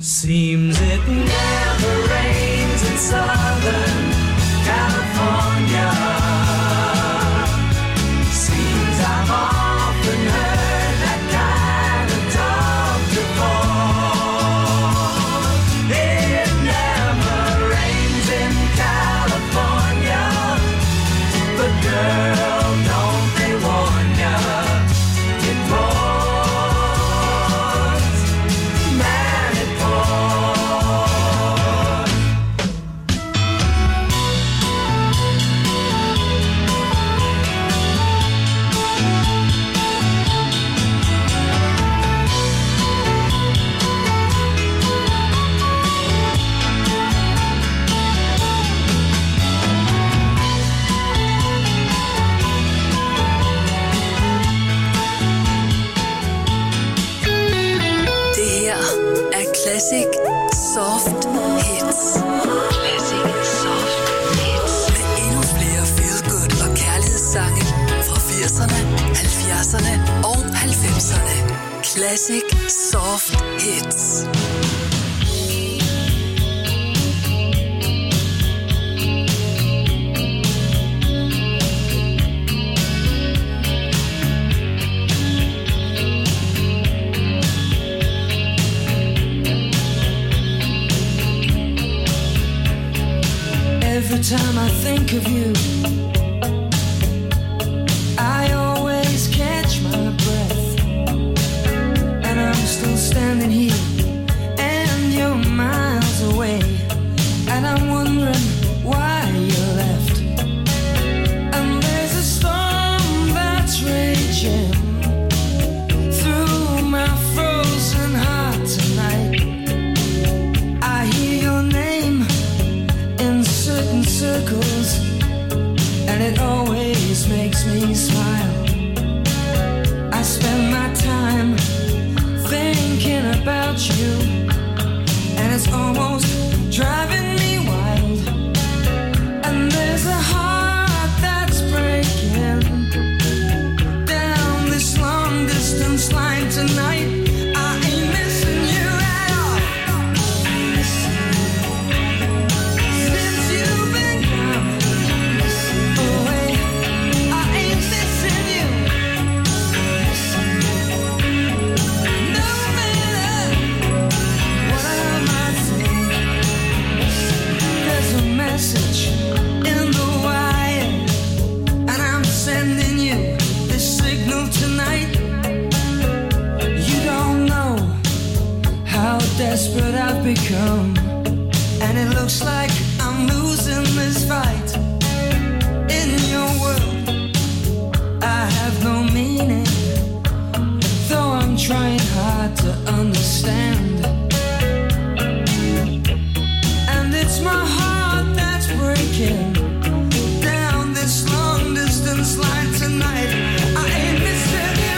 Seems it never rains in Southern California. Seems I've often heard that kind of talk before. It never rains in California, but girl, don't they warn ya? It pours, man, it pours. Det her er Classic Soft Hits. Classic Soft Hits. Med endnu flere feel-good og kærlighedssange fra 80'erne, 70'erne og 90'erne. Classic Soft Hits. Every time I think of you, I always catch my breath. And I'm still standing here, and you're miles away. And I'm wondering why you left. And there's a storm that's raging through my frozen heart tonight. I hear your name in certain circles, and it always makes me smile. I spend my time thinking about you, and it's almost driving me wild. And there's a heart that's breaking down this long distance line tonight. I ain't missing you at all. Since you've been gone away, I ain't missing you. No matter what I might say, there's a message in the wire, and I'm sending you this signal tonight. You don't know how desperate I've become, and it looks like I'm losing this fight. In your world, I have no meaning, though I'm trying hard to understand. And it's my heart that's breaking down this long distance line tonight. I ain't missing you.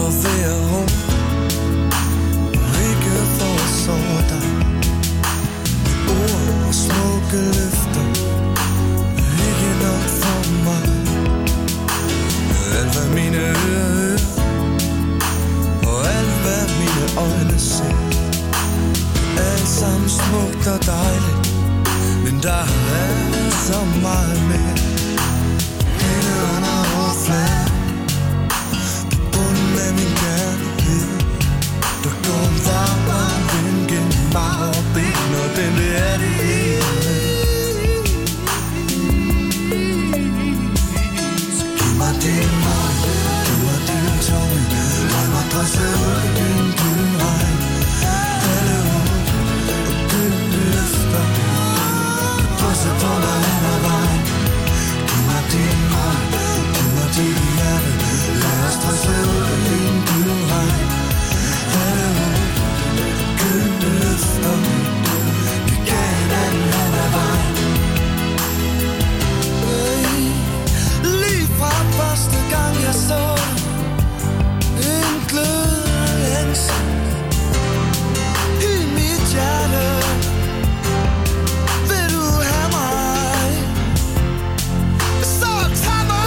at være ung, ikke for at sove dig. Ord og smukke løfter, ikke nok for mig. Alt hvad mine ører hører, og alt hvad mine øjne ser, alt sammen smukt og dejligt, men der er så meget mere. Hele under overfladen, på bunden af min kærlighed, der går en varm vind gennem mig og ben, og den er det hele. Så giv mig din mund, giv mig din tunge, lad mig drysse ud i din gyldenregn. Alle ord og gyldne løfter, drysse på mig hen ad vejen. Giv mig din mund, giv mig dit hjerte, lad os drysse ud i din gyldenregn. Alle ord og gyldne løfter, vi gav hinanden hen ad vejen. Lige fra første gang jeg så en glødende længsel i mit hjerte. Vil du have mig, så tag mig.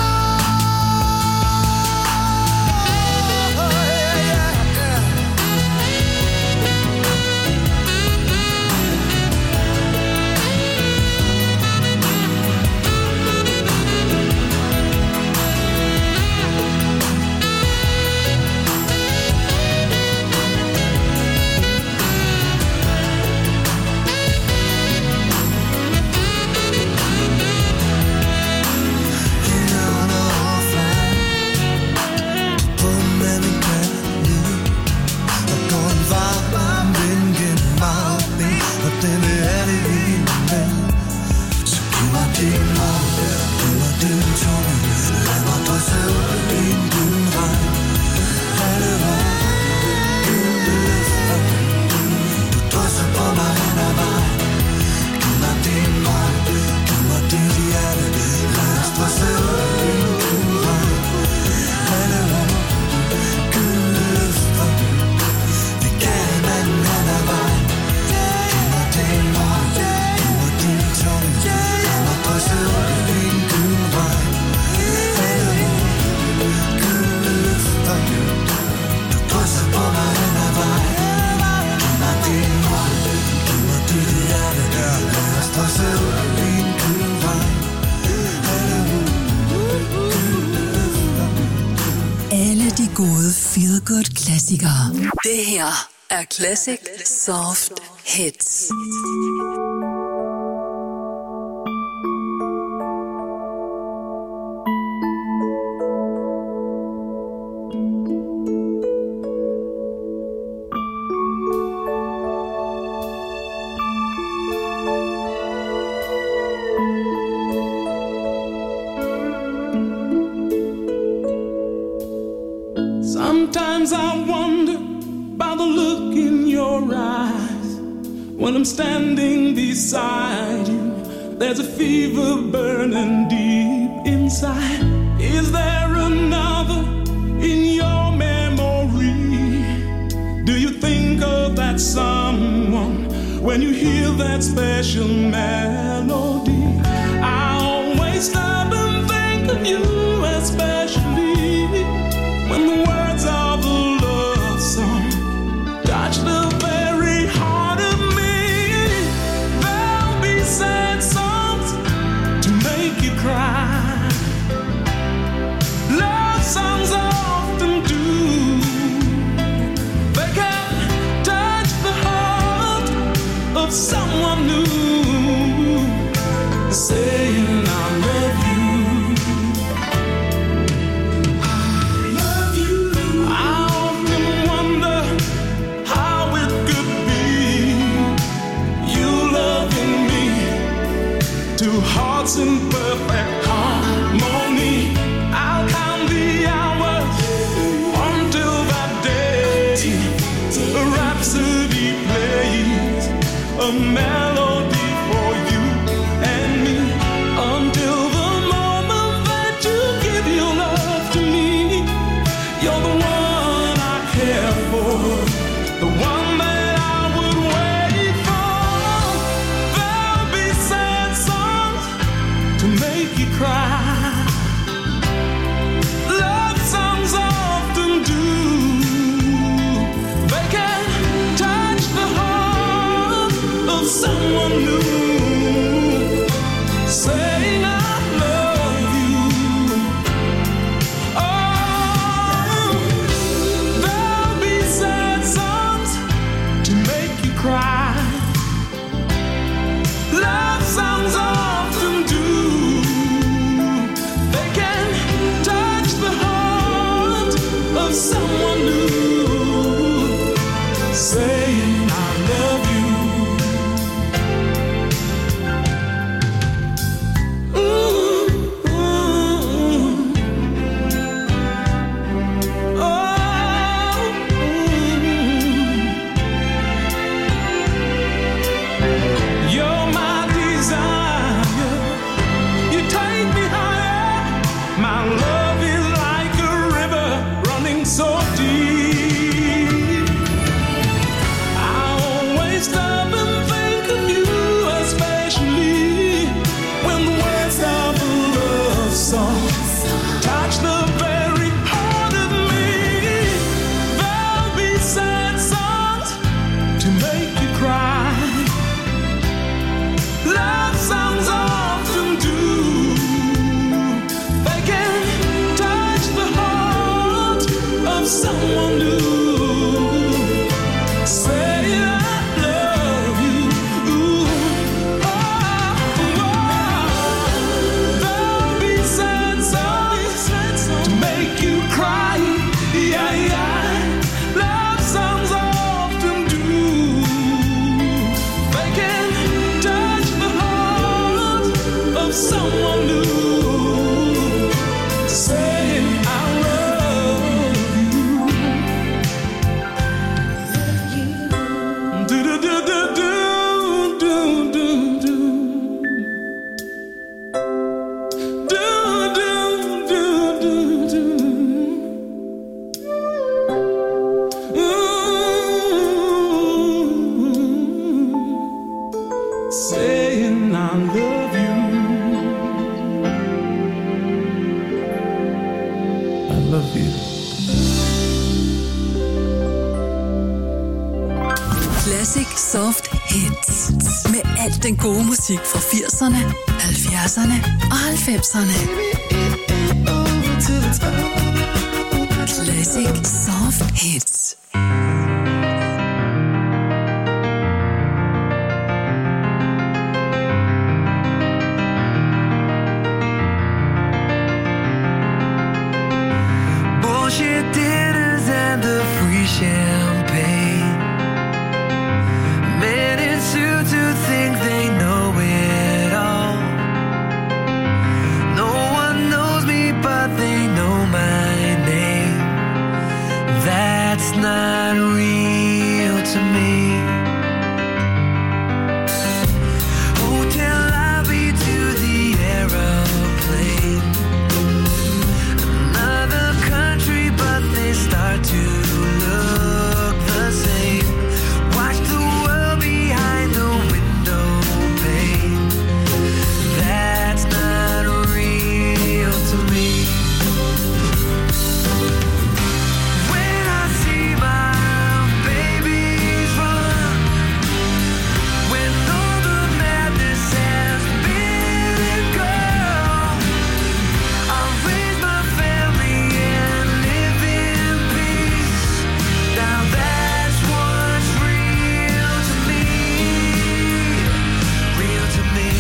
Klassikere. Det her er Classic Soft Hits. Sometimes I wonder by the look in your eyes. When I'm standing beside you, there's a fever burning deep inside. Is there another in your memory? Do you think of that someone when you hear that special melody? I always stop and think of you, especially when the words of the love song touch the very heart of me. There'll be sad songs to make you cry. Love songs often do. They can touch the heart of someone new. of someone new, saying I love you. Soft Hits. Med alt den gode musik fra 80'erne, 70'erne og 90'erne. Classic Soft Hits. Bullshit dinners and the free champagne. Men in suits who think they know it all. No one knows me, but they know my name. That's not real to me. Hotel lobby to the aeroplane. Another country, but they start to look the same. Watch the world behind the window pane. That's not real to me. When I see my babies run, when all the madness has been and gone, I'll raise my family and live in peace. Now that's what's real to me. Real to me.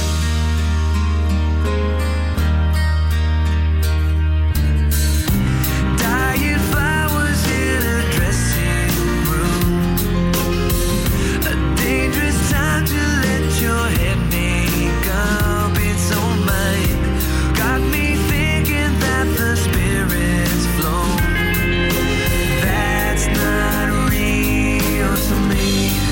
Dying flowers in a dressing room. A dangerous time to let your head make up its own mind. Got me thinking that the spirit's flown. That's not real to me.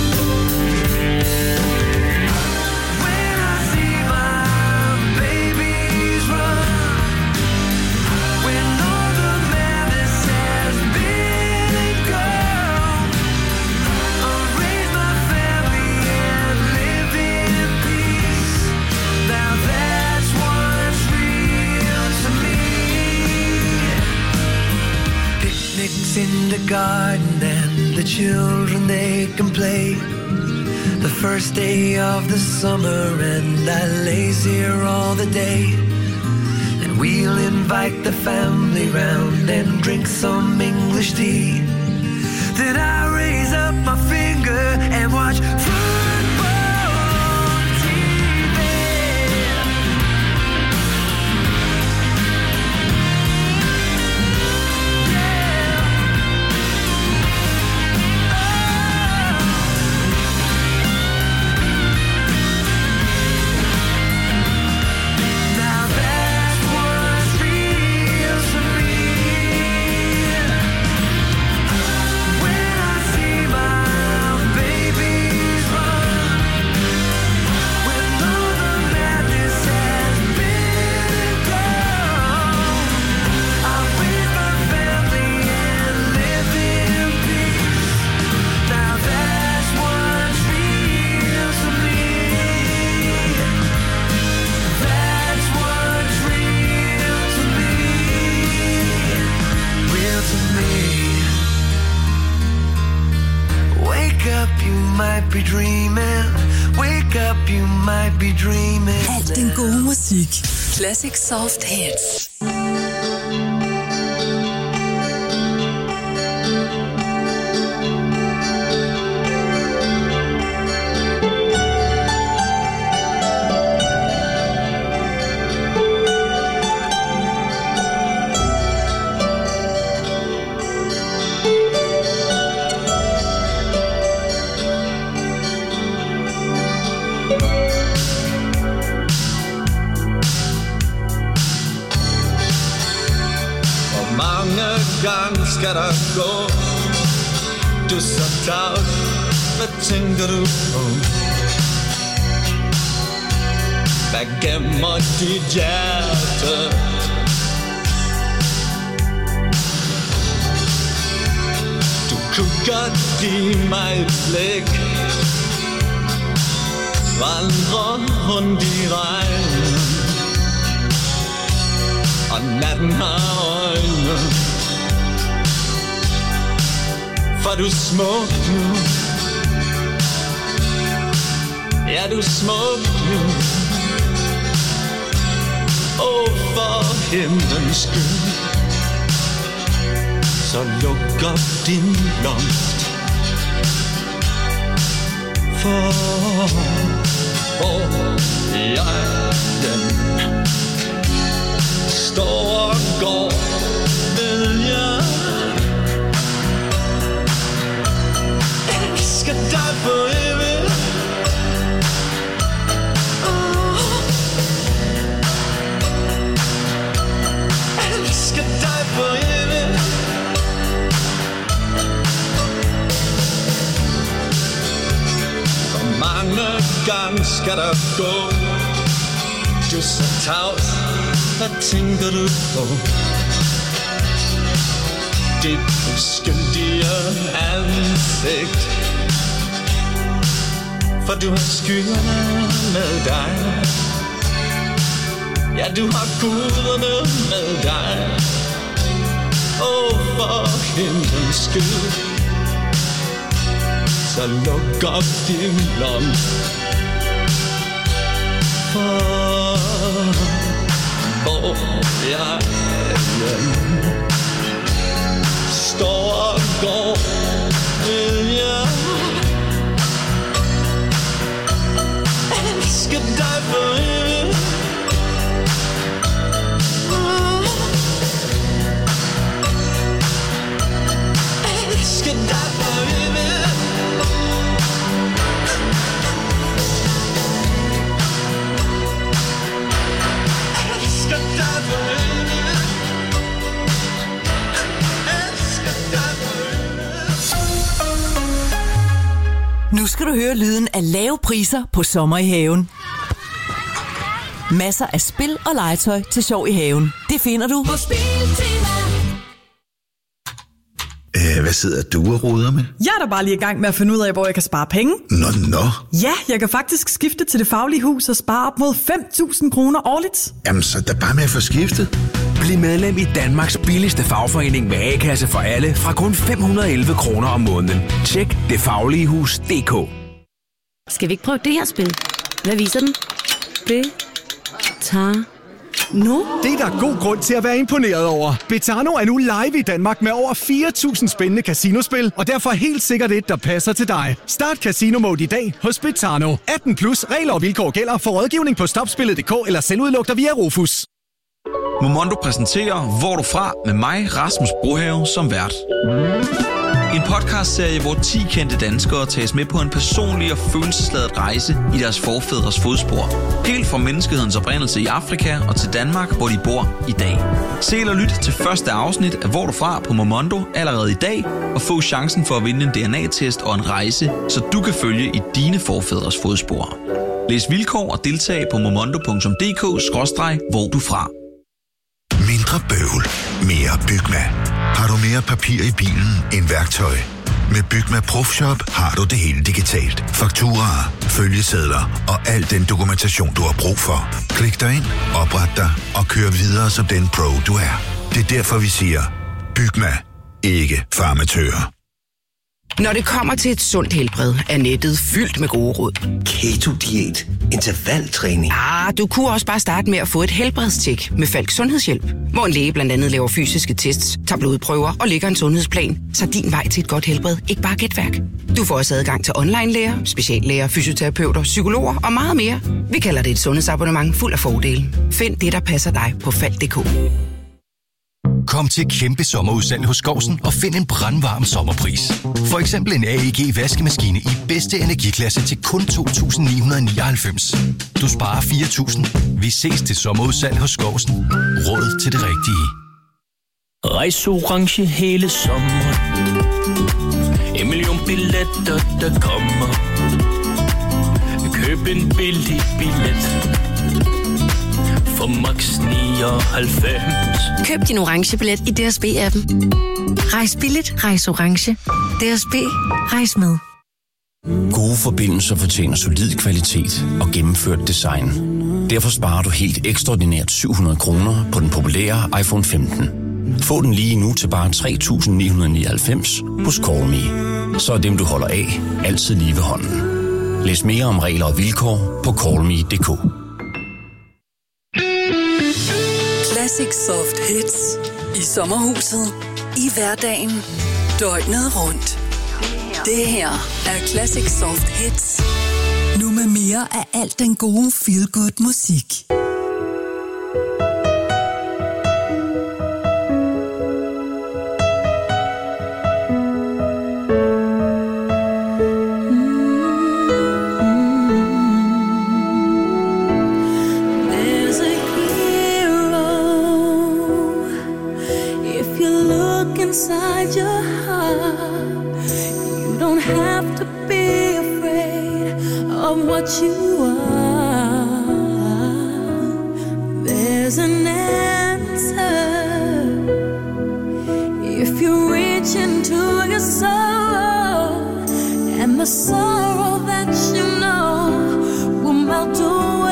When I see my babies run, when all the madness has been and gone, I'll raise my family and live in peace. Now that's what's real to me. Picnics in the garden and the children, they can play. The first day of the summer and I lays here all the day. And we'll invite the family round and drink some English tea. Then I raise up my finger and watch football on TV. Yeah. might be dreaming. Wake up, you might be dreaming. Alt den gode musik. Classic Soft Hits. Gang skal der gå. Du så tavt. Hvad tænker du på? Hvad gemmer dit hjerte? Du kunne godt give mig et blik. Vandre rundt i regnen. Og natten har øjne. For du er smuk nu. Ja, du er smuk nu. Og for himlens skyld, så luk op din blomst. For hvor jeg står og går, ved jeg elsker dig for evigt. Elsker dig for evigt. For mange gange skal der gå. Du er så tavs. Hvad tænker du på? Dit uskyldige ansigt. For du har skyerne med dig. Ja, du har guderne med dig. Og for himlens skyld, så luk op din blomst. For hvor jeg står og går, vil jeg elsker dig for evigt. Elsker dig for evigt. Elsker dig for evigt. Nu skal du høre lyden af lave priser på sommer i haven. Masser af spil og legetøj til sjov i haven. Det finder du på Spiltema. Hvad sidder du og roder med? Jeg er da bare lige i gang med at finde ud af, hvor jeg kan spare penge. Nå. Ja, jeg kan faktisk skifte til Det Faglige Hus og spare op mod 5.000 kroner årligt. Jamen, så er der bare med at få skiftet. Bliv medlem i Danmarks billigste fagforening med A-kasse for alle fra kun 511 kroner om måneden. Tjek detfagligehus.dk. Skal vi ikke prøve det her spil? Hvad viser den? Betano. Det er der god grund til at være imponeret over. Betano er nu live i Danmark med over 4.000 spændende casinospil, og derfor helt sikkert et, der passer til dig. Start Casino Mode i dag hos Betano. 18+, regler og vilkår gælder. For rådgivning på stopspillet.dk eller selvudlugter via Rufus. Momondo præsenterer Hvor du fra med mig, Rasmus Brohave, som vært. En podcastserie, hvor 10 kendte danskere tages med på en personlig og følelsesladet rejse i deres forfædres fodspor. Helt fra menneskehedens oprindelse i Afrika og til Danmark, hvor de bor i dag. Se eller lyt til første afsnit af Hvor du fra på Momondo allerede i dag, og få chancen for at vinde en DNA-test og en rejse, så du kan følge i dine forfædres fodspor. Læs vilkår og deltag på momondo.dk/hvor du fra. Mindre bøvl, mere Bygma. Har du mere papir i bilen end værktøj? Med Bygma ProFshop har du det hele digitalt. Fakturaer, følgesedler og al den dokumentation, du har brug for. Klik dig ind, opret dig og kør videre som den pro, du er. Det er derfor, vi siger, Bygma, ikke farmatører. Når det kommer til et sundt helbred, er nettet fyldt med gode råd. Keto-diæt, intervaltræning. Du kunne også bare starte med at få et helbredstjek med Falk Sundhedshjælp, hvor en læge blandt andet laver fysiske tests, tager blodprøver og lægger en sundhedsplan, så din vej til et godt helbred ikke bare er gætværk. Du får også adgang til online-læger, speciallæger, fysioterapeuter, psykologer og meget mere. Vi kalder det et sundhedsabonnement fuld af fordele. Find det, der passer dig på Falk.dk. Kom til kæmpe sommerudsalg hos Skousen og find en brandvarm sommerpris. For eksempel en AEG vaskemaskine i bedste energiklasse til kun 2.999. Du sparer 4.000. Vi ses til sommerudsalg hos Skousen. Råd til det rigtige. Rejs orange hele sommeren. 1 million billetter, der kommer. Køb en billig billet for max 99. Køb din orange billet i DSB-appen. Rejs billigt, rejs orange. DSB, rejs med. Gode forbindelser fortjener solid kvalitet og gennemført design. Derfor sparer du helt ekstraordinært 700 kroner på den populære iPhone 15. Få den lige nu til bare 3.999 hos CallMe. Så er dem, du holder af, altid lige ved hånden. Læs mere om regler og vilkår på callme.dk. Classic Soft Hits. I sommerhuset. I hverdagen. Døgnet rundt. Det her er Classic Soft Hits. Nu med mere af alt den gode feel-good musik. Inside your heart, you don't have to be afraid of what you are. There's an answer if you reach into your soul, and the sorrow that you know will melt away.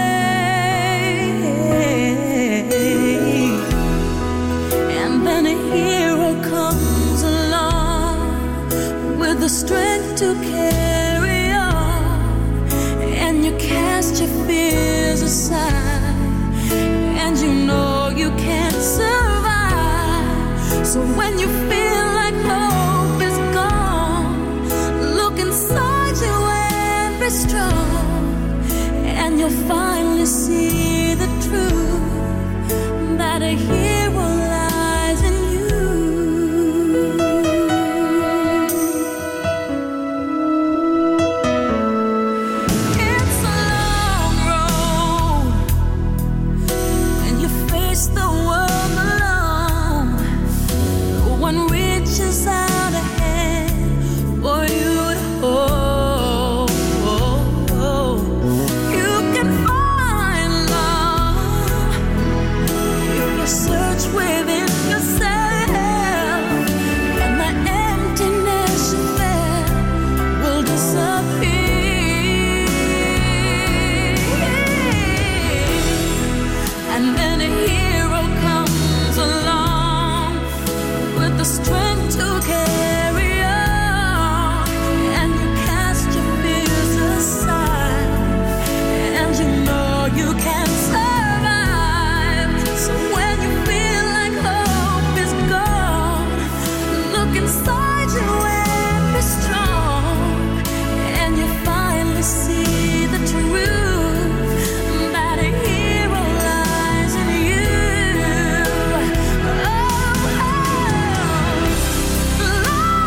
And then a hero comes along with the strength to carry on, and you cast your fears aside, and you know you can't survive. So when you feel like hope is gone, look inside you and be strong, and you'll finally see the truth that a hero lies in you. It's a long road when you face the world alone. No one reaches out a hand for you to hold. You can find love if you search within yourself, and the emptiness you felt will disappear. And then a hero comes along with the strength to carry on, and you cast your fears aside, and you know you can't survive. So when you feel like hope is gone, look inside you and be strong, and you finally see the truth that a hero lies in you. Oh, oh.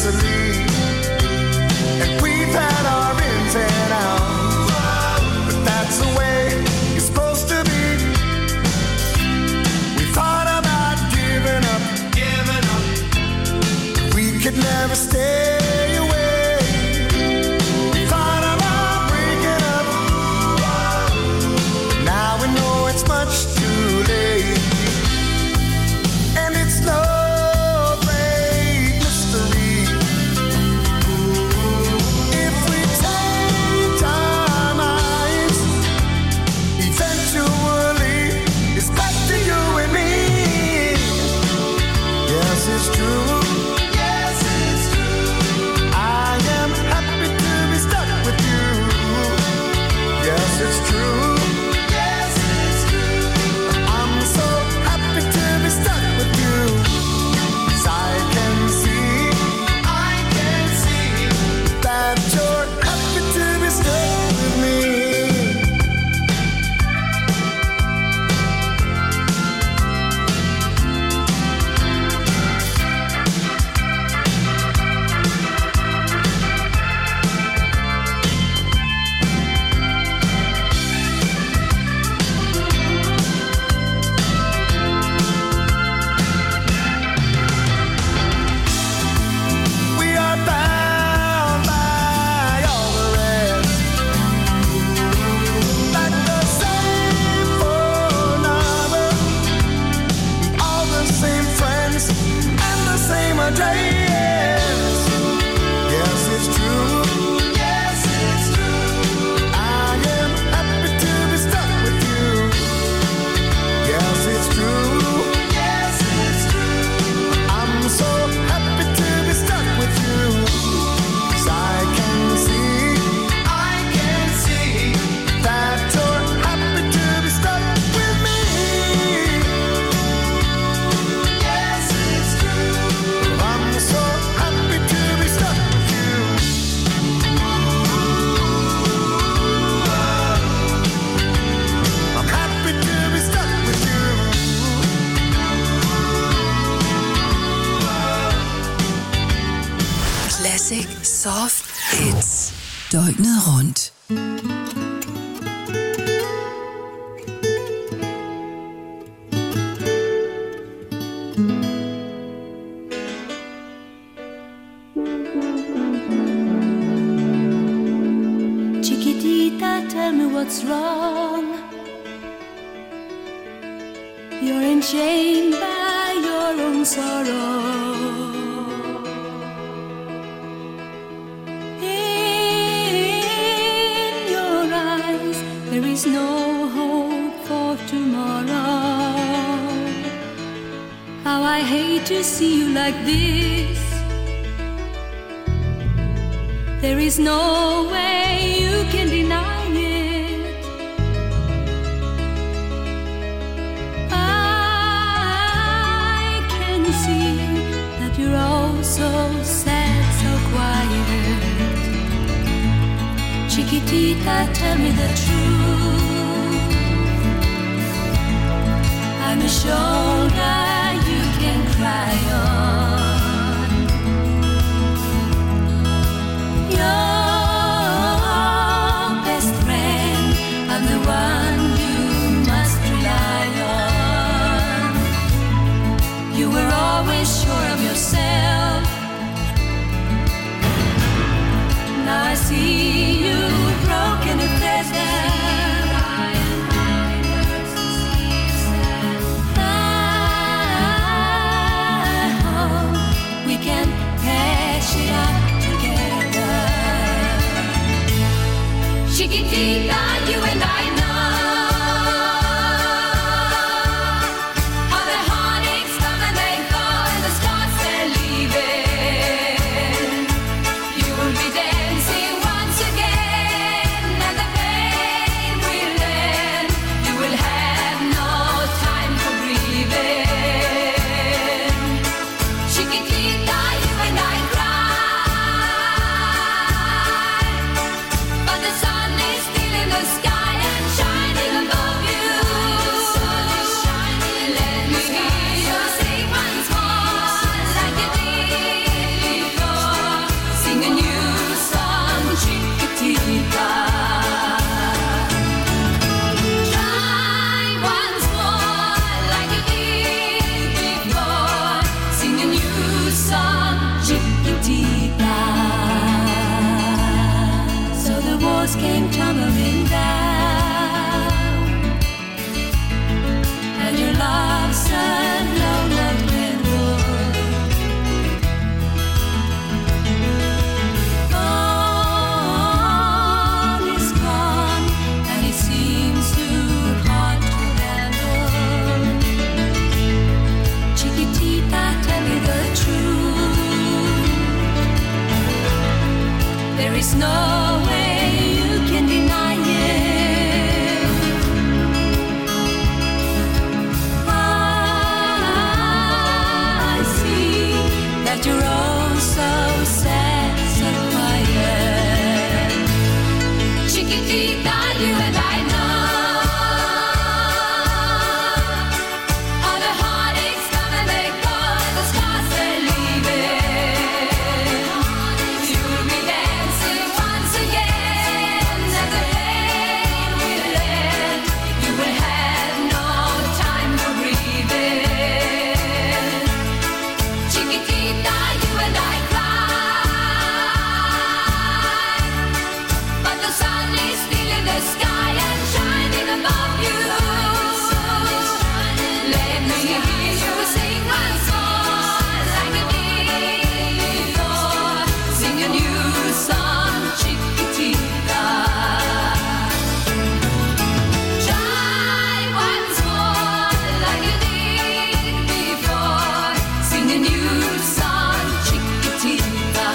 mystery. And we've had our ins and outs, but that's the way it's supposed to be. We thought about giving up. We could never stay away. We thought about breaking up. Now we know it's much too late. And it's no great mystery. If we take our minds, eventually it's back to you and me. Yes, it's true. Yes, it's true. I am happy to be stuck with you. Yes, it's true. Yes, it's true. I'm so happy to be stuck with you. 'Cause I can see that you're happy to be stuck with me. We are bound by all the rest, like the same phone number, all the same friends, and the same address. Yes, it's true. Yes, it's true. I am happy to be stuck with you. Yes, it's true. Yes, it's true. I'm so happy to be stuck with you. 'Cause I can see that you're happy to be stuck with me. Yes, it's true. I'm so happy to be stuck with you. I'm happy to be stuck with you. Classic Soft Hits. Døgnet rundt. Chiquitita, tell me what's wrong. You're enchained by your own sorrow. In your eyes, there is no hope for tomorrow. How I hate to see you like this. There is no way you can deny it. I can see that you're all so sad, so quiet. Chiquitita, tell me the truth. I'm a shoulder you can cry on. Your best friend, I'm the one you must rely on. You were always sure of yourself. Now I see you broken and desperate. is no way you can deny it. I see that you're all so sad, so quiet. Chiquitita, you and I know all the heartaches come and they go, and the stars they're leaving. You'll be dancing once again, and the pain will end. You will have no time for breathing. Chiquitita, you and I cry, but the sun is still in the sky and shining above you. Let me hear you sing once more like you did before. Sing a new song, Chiquitita. Try once more like you did before. Sing a new song, Chiquitita.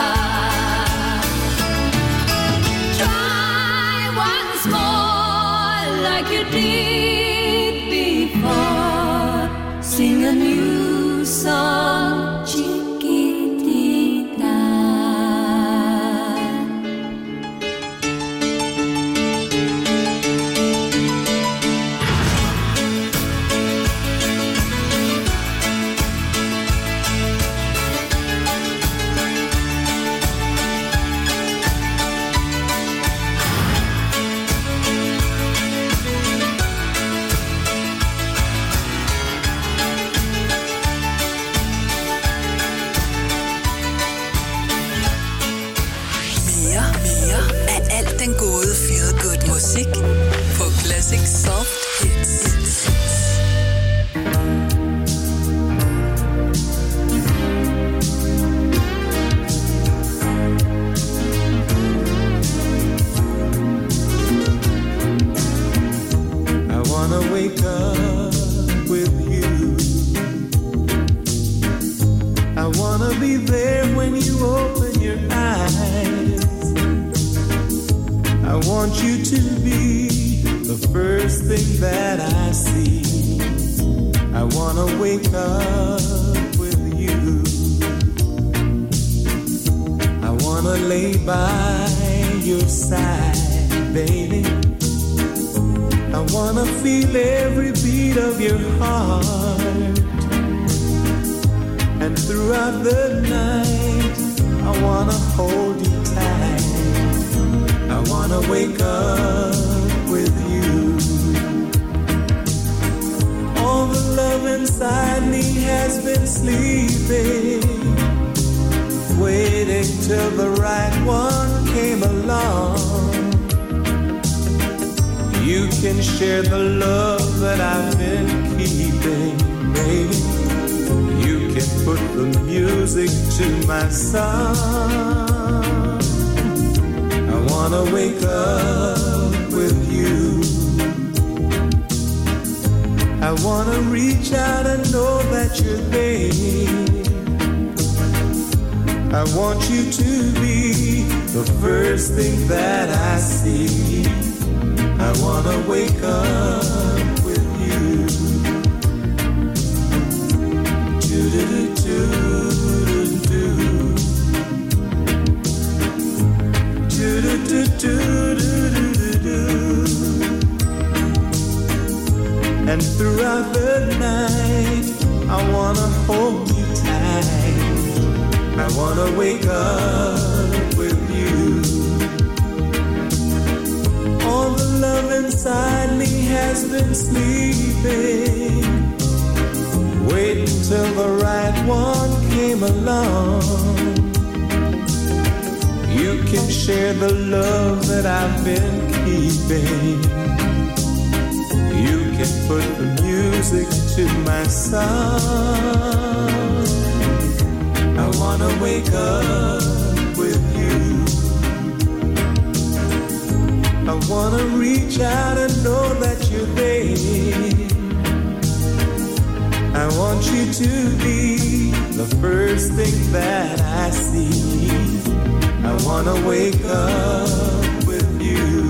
Try once more like you did before. Sing a new song, Chiquitita. Mere af alt den gode feel good musik på Classic Soft Hits. I wanna wake up with you. I wanna be there when you open your eyes. I want you to be the first thing that I see. I wanna wake up with you. I wanna lay by your side, baby. I wanna feel every beat of your heart. And throughout the night, I wanna hold you tight. I wanna wake up with you. All the love inside me has been sleeping, waiting till the right one came along. You can share the love that I've been keeping, baby. You can put the music to my song. I wanna wake up with you. I wanna reach out and know that you're there. I want you to be the first thing that I see. I wanna wake up with you. Do-do-do-do-do-do. Do-do-do-do-do-do-do. And throughout the night, I wanna hold you tight. I wanna wake up with you. All the love inside me has been sleeping, waiting till the right one came along. You can share the love that I've been keeping. You can put the music to my song. I wanna wake up with you. I wanna reach out and know that you're there. I want you to be the first thing that I see. I wanna wake up with you.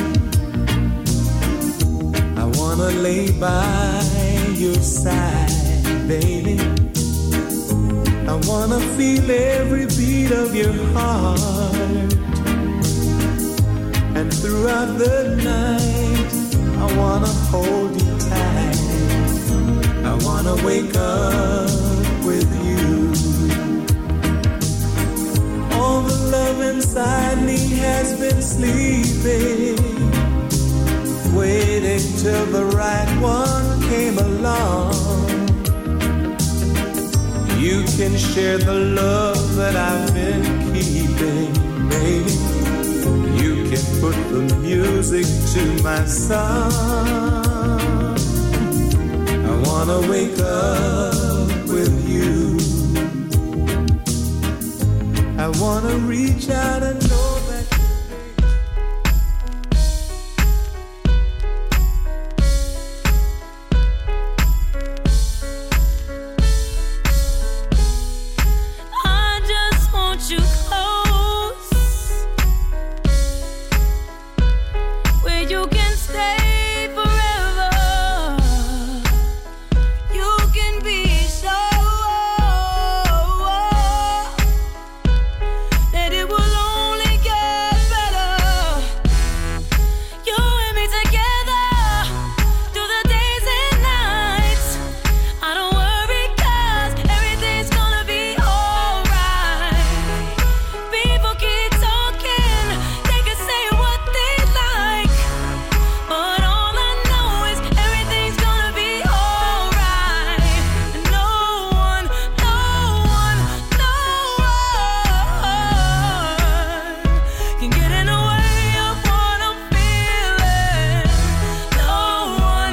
I wanna lay by your side, baby. I wanna feel every beat of your heart. And throughout the night, I wanna hold you tight. I wanna wake up with you. All the love inside me has been sleeping, waiting till the right one came along. You can share the love that I've been keeping, baby. You can put the music to my song. I wanna wake up with you. I wanna reach out and know that I just want you close, where you can stay forever. You can be sure that it will only get better. You and me together through the days and nights. I don't worry 'cause everything's gonna be alright. People keep talking, they can say what they like, but all I know is everything's gonna be alright. And no one can get in the way of what I'm feeling. No one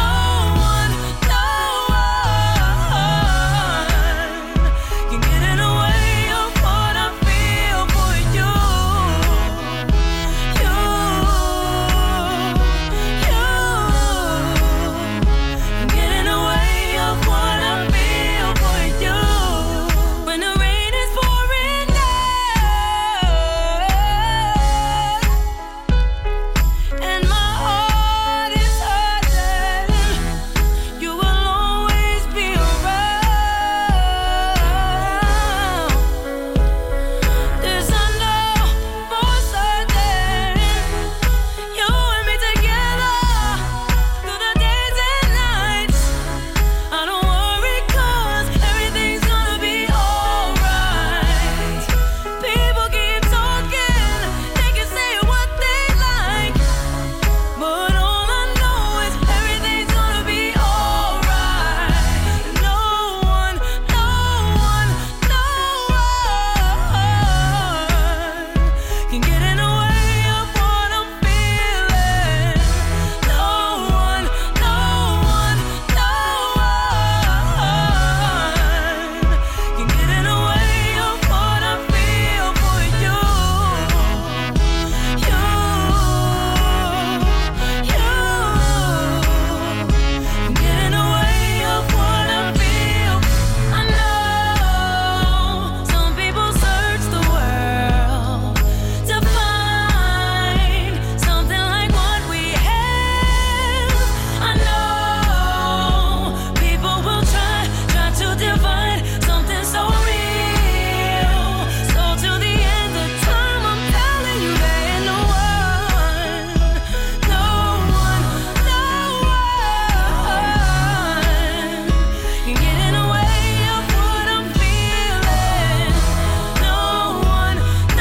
can get in the way of what I feel for you. You can get in the way of what I feel for you. When the rain is pouring down and my heart is hurting, you will always be around. This I know for certain. You and me together through the days and nights. I don't worry 'cause everything's gonna be alright. People keep talking, they can say what they like, but all I know is everything's gonna be alright. No one can get in the way of what I'm feeling. No one can get in the way of what I feel for you. You can get in the way of what I feel. I know some people search the world to find something like what we have. I know people will try to divide something so real. So till the end of time, I'm telling you there ain't no one can get in the way of what I'm feeling. No one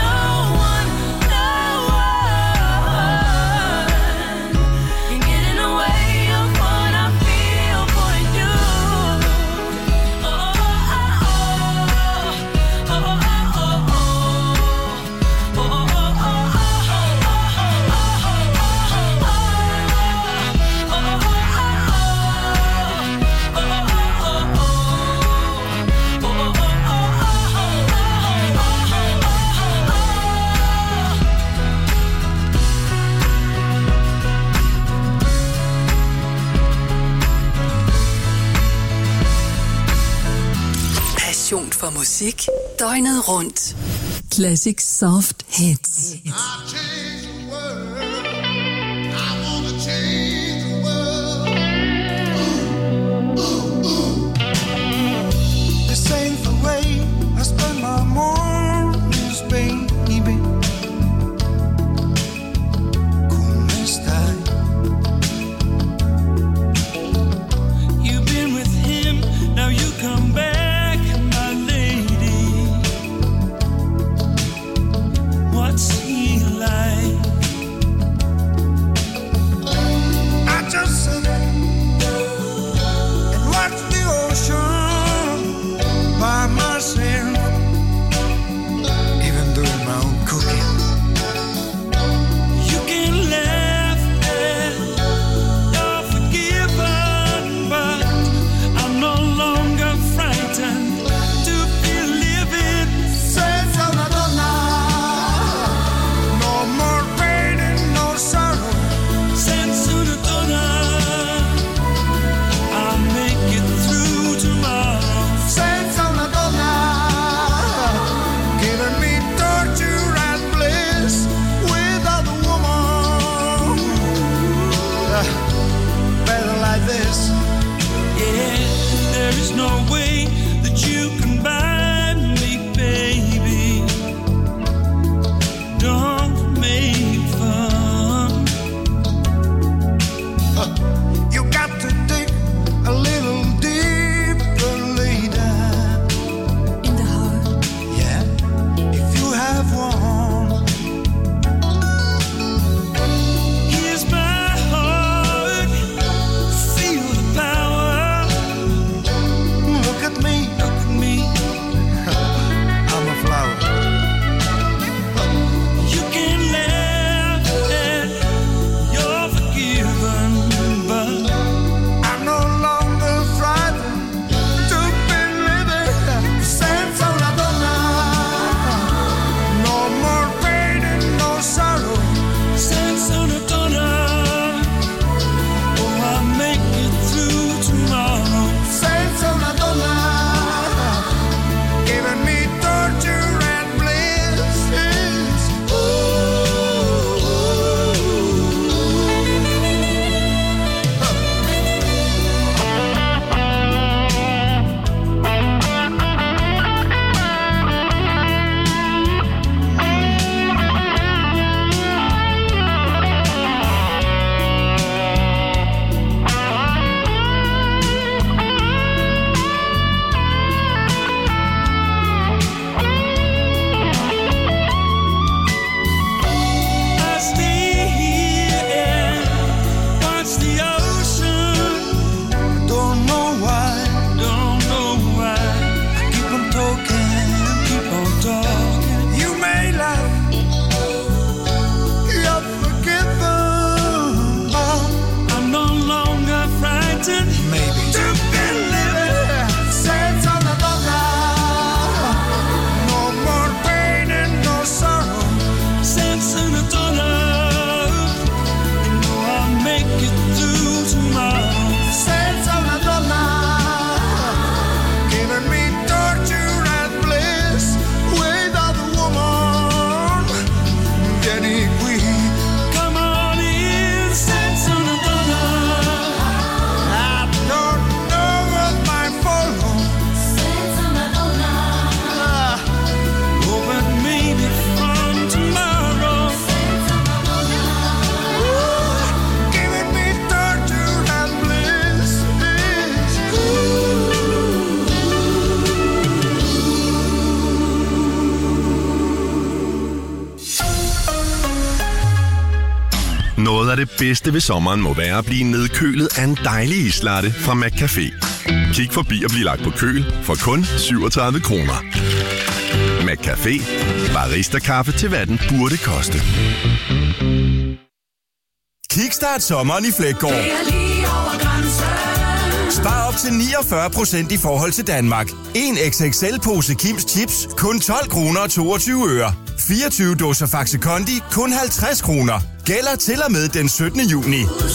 can get in the way of what I feel for you. Passion for musik døgnet rundt. Classic Soft Hits. This ain't the way I spend my mornings, baby. ¿Cómo estás? You've been with him, now you come back, my lady. What's he like? I just sit and watch the ocean by myself, even doing my own cooking. You can laugh and you're forgiven, but I'm no longer frightened to be living. Senza Madonna, no more pain and no sorrow. Senza Madonna, I'll make it through tomorrow. Senza Madonna, giving me torture and bliss without a woman. Better like this. Yeah, there is no way that you can buy me, baby. Don't make fun. You got to dig a little deeper later. In the heart. Yeah, if you have one. Here's my heart. Feel the power. Look at me. Look at me. I'm a flower. You can laugh and you're forgiven, but I'm no longer frightened to be living. Senza una donna, no more pain and no sorrow. Senza una donna, oh, I'll make it through tomorrow. Senza una donna, giving me torture and bliss. I stay here and watch the ocean. Don't know why, don't know why. I keep on talking, keep on talking. You may laugh, you're forgiven. I'm no longer frightened. Maybe to be living. Senza una donna, no more pain and no sorrow. Senza una donna, you know I'll make it through tomorrow. Senza una donna, giving me torture and bliss without a woman. Vieni qui, come on in. Senza una donna, I don't know what might follow. Senza una donna, oh, but maybe from tomorrow. Senza una donna, giving me torture and bliss. Noget af det bedste ved sommeren må være at blive nedkølet af en dejlig islatte fra McCafé. Kig forbi og bliv lagt på køl for kun 37 kroner. McCafé. Barista-kaffe til hvad den burde koste. Kickstart sommeren i Fleggaard. Spar op til 49% i forhold til Danmark. En XXL-pose Kims Chips, kun 12 kroner og 22 øre. 24 dåser Faxe Kondi, kun 50 kroner. Gælder til og med den 17. juni.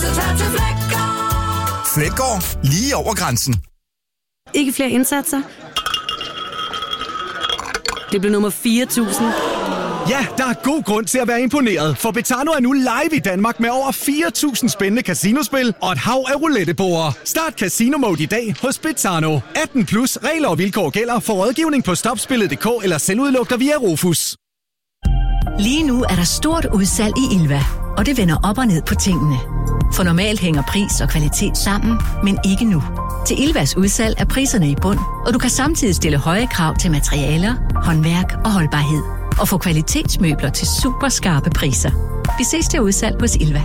Fleggaard, lige over grænsen. Ikke flere indsatser? Det blev nummer 4000. Ja, der er god grund til at være imponeret, for Betano er nu live i Danmark med over 4.000 spændende casinospil og et hav af rouletteborde. Start Casino Mode i dag hos Betano. 18 plus regler og vilkår gælder for rådgivning på stopspillet.dk eller selvudluk dig via Rufus. Lige nu er der stort udsalg i Ilva, og det vender op og ned på tingene. For normalt hænger pris og kvalitet sammen, men ikke nu. Til Ilvas udsalg er priserne i bund, og du kan samtidig stille høje krav til materialer, håndværk og holdbarhed. Og få kvalitetsmøbler til super skarpe priser. Vi ses til udsalg hos Ilva.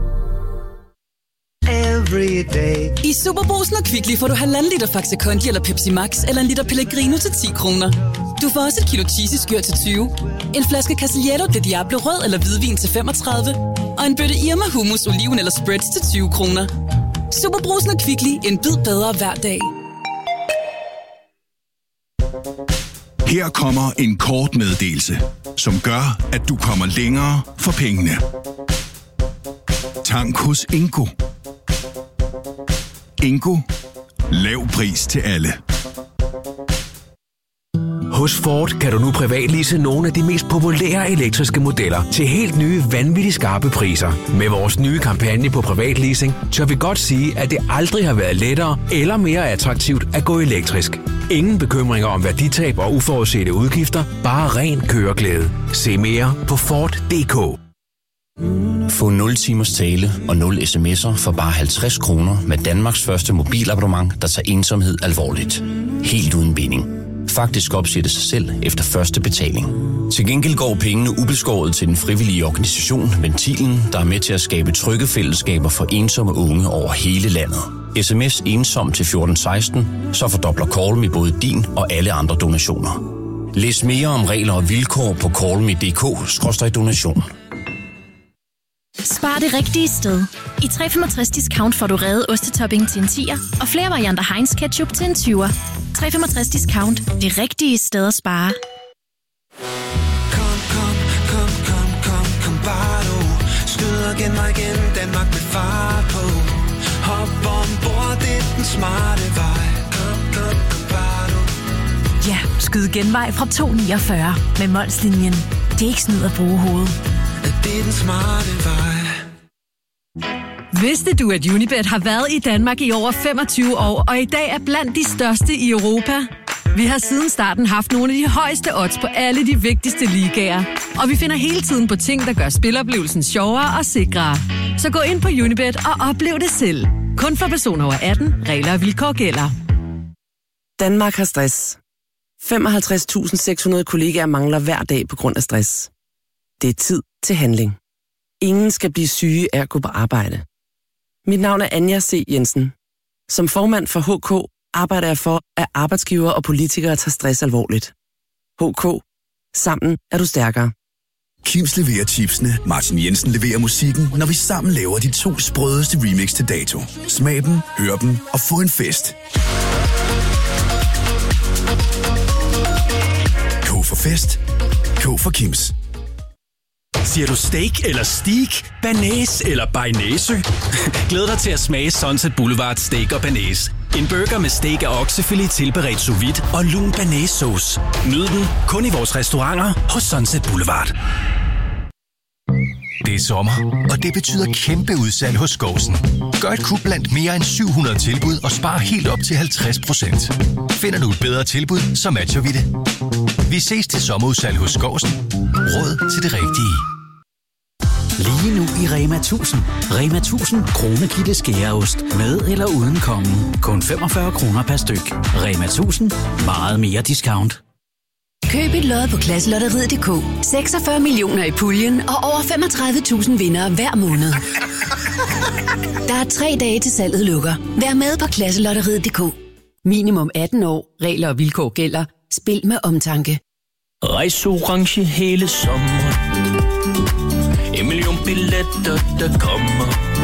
I Superbrugsen og Kvickly får du 1,5 liter Faxe Kondi eller Pepsi Max eller 1 liter Pellegrino til 10 kroner. Du får også et kilo cheesy skyr til 20, en flaske Casiglietto de Diablo rød eller hvidvin til 35, og en bøtte Irma hummus, oliven eller spreads til 20 kroner. Superbrugsen og Kvickly, en bid bedre hver dag. Her kommer en kort meddelelse, som gør, at du kommer længere for pengene. Tank hos Ingo. Ingo. Lav pris til alle. Hos Ford kan du nu privatlease nogle af de mest populære elektriske modeller til helt nye, vanvittigt skarpe priser. Med vores nye kampagne på privatleasing, tør vi godt sige, at det aldrig har været lettere eller mere attraktivt at gå elektrisk. Ingen bekymringer om værditab og uforudsete udgifter, bare ren køreglæde. Se mere på Ford.dk. Få 0 timers tale og 0 sms'er for bare 50 kroner med Danmarks første mobilabonnement, der tager ensomhed alvorligt. Helt uden binding. Faktisk opsætte sig selv efter første betaling. Til gengæld går pengene ubeskåret til den frivillige organisation Ventilen, der er med til at skabe trygge fællesskaber for ensomme unge over hele landet. SMS ensom til 1416, så fordobler Callme både din og alle andre donationer. Læs mere om regler og vilkår på callme.dk/donation. Spar det rigtige sted. I 365 Discount får du reddet ostetopping til en 10'er og flere varianter Heinz Ketchup til en 20'er. 365 Discount. Det rigtige sted at spare. Kom bare du. Skyd og gen mig igen. Danmark med fart på. Hop ombord, det er den smarte vej. Kom bare du. Ja, skyd genvej fra 249 med Molslinjen. Det er ikke snyd at bruge hovedet. Det er den smarte vej. Vidste du, at Unibet har været i Danmark i over 25 år, og i dag er blandt de største i Europa? Vi har siden starten haft nogle af de højeste odds på alle de vigtigste ligaer. Og vi finder hele tiden på ting, der gør spiloplevelsen sjovere og sikrere. Så gå ind på Unibet og oplev det selv. Kun for personer over 18. Regler og vilkår gælder. Danmark har stress. 55.600 kollegaer mangler hver dag på grund af stress. Det er tid til handling. Ingen skal blive syge af at gå på arbejde. Mit navn er Anja C. Jensen. Som formand for HK arbejder jeg for, at arbejdsgivere og politikere tager stress alvorligt. HK. Sammen er du stærkere. Kims leverer chipsene, Martin Jensen leverer musikken, når vi sammen laver de 2 sprødeste remix til dato. Smag dem, hør dem og få en fest. K for fest. K for Kims. Siger du steak eller steak, banæs eller bearnaisesø? Glæd dig til at smage Sunset Boulevard Steak og Banæs. En burger med steak af oksefilet tilberedt sous vide og lun banæssauce. Nyd den kun i vores restauranter hos Sunset Boulevard. Det er sommer, og det betyder kæmpe udsalg hos Skousen. Gør et kup blandt mere end 700 tilbud og spar helt op til 50%. Finder du et bedre tilbud, så matcher vi det. Vi ses til sommerudsalg hos Skousen. Råd til det rigtige. Lige nu i Rema 1000. Rema 1000 Kronekilde skæreost. Med eller uden kongen. Kun 45 kroner per styk. Rema 1000. Meget mere discount. Køb et lod på Klasselotteriet.dk. 46 millioner i puljen og over 35.000 vindere hver måned. Der er 3 dage til salget lukker. Vær med på Klasselotteriet.dk. Minimum 18 år. Regler og vilkår gælder. Spil med omtanke. Rejseorange hele sommer. 1 million billetter, der kommer.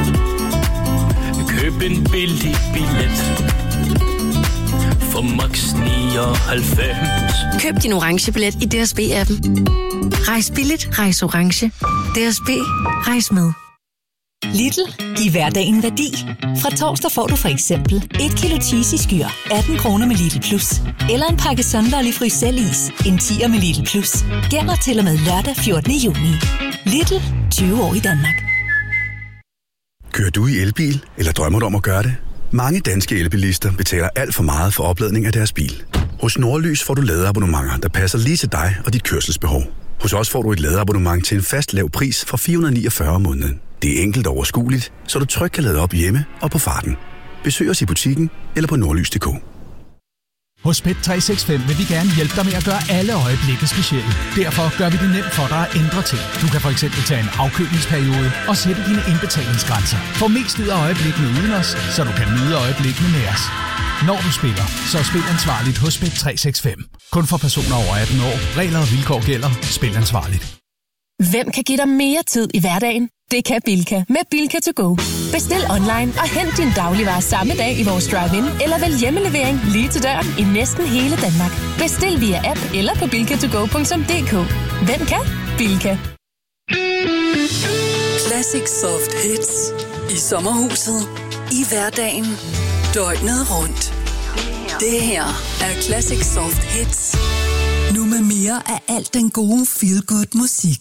Køb en billig billet for max 99. Køb din orange billet i DSB-appen. Rejs billigt, rejs orange. DSB, rejs med. Lidl. Giv hverdagen værdi. Fra torsdag får du for eksempel 1 kilo cheesy skyr, 18 kroner med Lidl Plus. Eller en pakke Sunlolly Frysellis, en 10'er med Lidl Plus. Gælder til og med lørdag 14. juni. Lidl, 20 år i Danmark. Kører du i elbil, eller drømmer du om at gøre det? Mange danske elbilister betaler alt for meget for opladning af deres bil. Hos Nordlys får du ladeabonnementer, der passer lige til dig og dit kørselsbehov. Hos os får du et ladeabonnement til en fast lav pris fra 449 om måneden. Det er enkelt og overskueligt, så du trygt kan lade op hjemme og på farten. Besøg os i butikken eller på nordlys.dk. Hos Bet365 vil vi gerne hjælpe dig med at gøre alle øjeblikke specielle. Derfor gør vi det nemt for dig at ændre ting. Du kan for eksempel tage en afkølingsperiode og sætte dine indbetalingsgrænser. Få mest ud af øjeblikkene uden os, så du kan nyde øjeblikkene med os. Når du spiller, så spil ansvarligt hos Bet365. Kun for personer over 18 år. Regler og vilkår gælder. Spil ansvarligt. Hvem kan give dig mere tid i hverdagen? Det kan Bilka med Bilka to go. Bestil online og hent din dagligvarer samme dag i vores drive-in, eller vælg hjemmelevering lige til døren i næsten hele Danmark. Bestil via app eller på bilkatogo.dk. Hvem kan? Bilka. Classic Soft Hits i sommerhuset, i hverdagen, døgnet rundt. Det her er Classic Soft Hits. Nu med mere af alt den gode feel-good musik.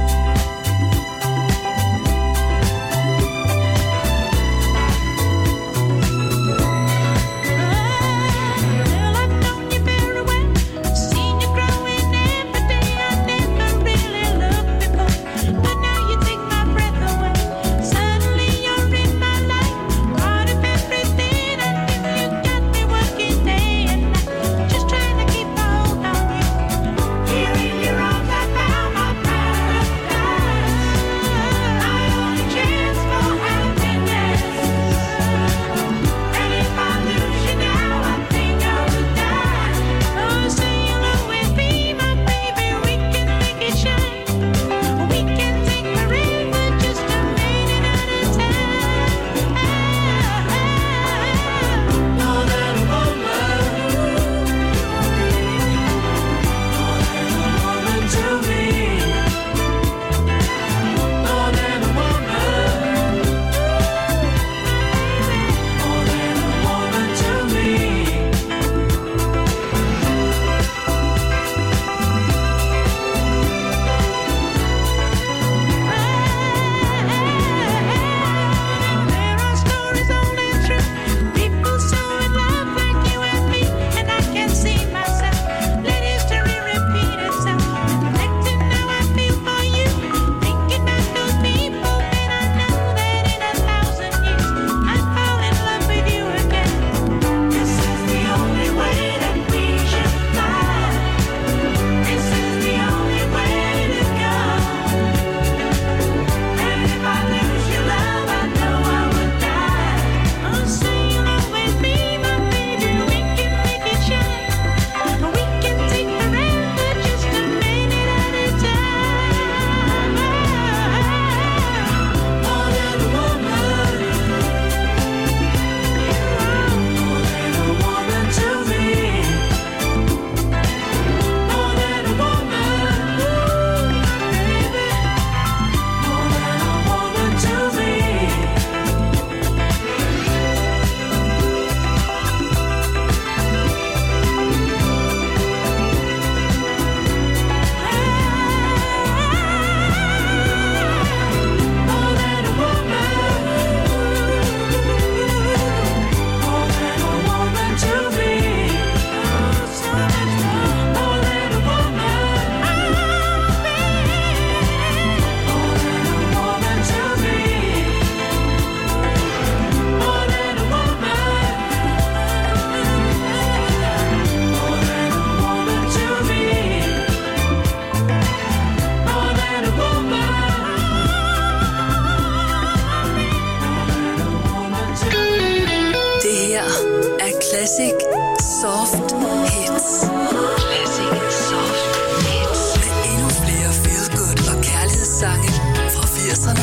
Classic Soft Hits. Classic Soft Hits. Med endnu flere feel-good og kærlighedssange fra 80'erne,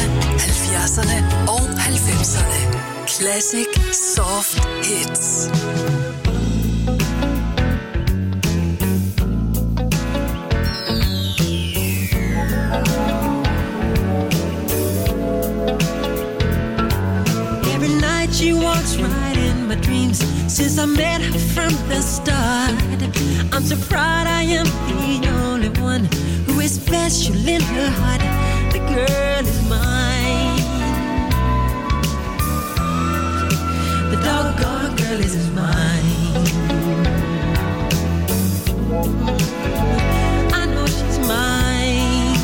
70'erne og 90'erne. Classic Soft Hits. I met her from the start. I'm so proud I am the only one who is special in her heart. The girl is mine. The doggone girl is mine. I know she's mine.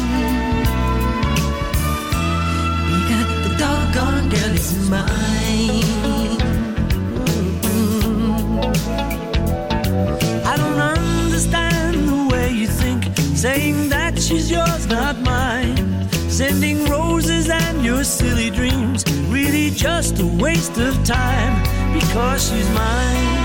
Because the doggone girl is mine. I don't understand the way you think, saying that she's yours, not mine. Sending roses and your silly dreams, really just a waste of time, because she's mine.